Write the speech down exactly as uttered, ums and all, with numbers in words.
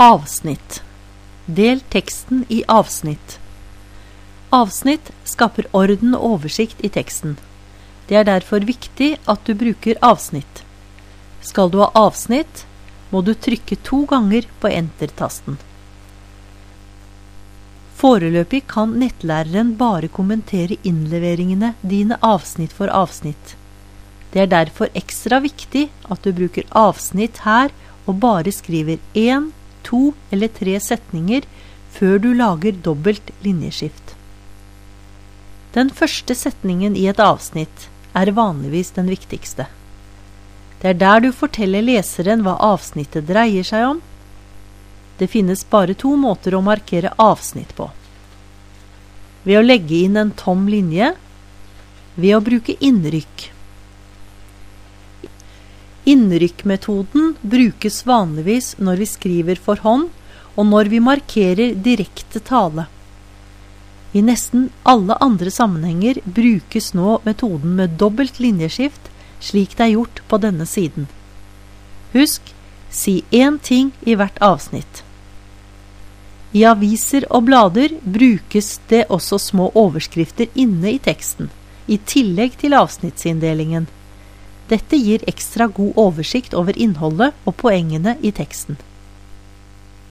Avsnitt. Del teksten i avsnitt. Avsnitt skaper orden og oversikt i teksten. Det er derfor viktig at du bruker avsnitt. Skal du ha avsnitt, må du trykke to ganger på enter-tasten. Foreløpig kan nettlæreren bare kommentere innleveringene dine avsnitt for avsnitt. Det er derfor ekstra viktig at du bruker avsnitt her og bare skriver en, to eller tre setninger før du lager dobbelt linjeskift. Den første setningen i et avsnitt er vanligvis den viktigste. Det er der du forteller leseren hva avsnittet dreier seg om. Det finnes bare to måter å markere avsnitt på. Ved å legge inn en tom linje, ved å bruke innrykk. Innrykkmetoden brukes vanligvis når vi skriver for hånd, og når vi markerer direkte tale. I nesten alle andre sammenhenger brukes nå metoden med dobbelt linjeskift, slik det er gjort på denne siden. Husk, si en ting i hvert avsnitt. I aviser og blader brukes det også små overskrifter inne i teksten, i tillegg til avsnittsinndelingen. Dette gir ekstra god oversikt over innholdet og poengene i teksten.